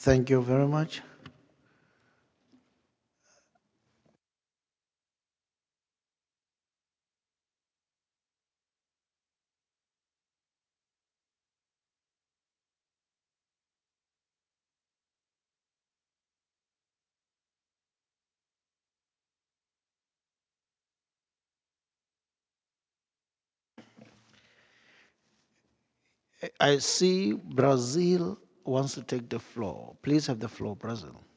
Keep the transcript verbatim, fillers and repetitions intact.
Thank you very much. I see Brazil wants to take the floor. Please have the floor, Brazil.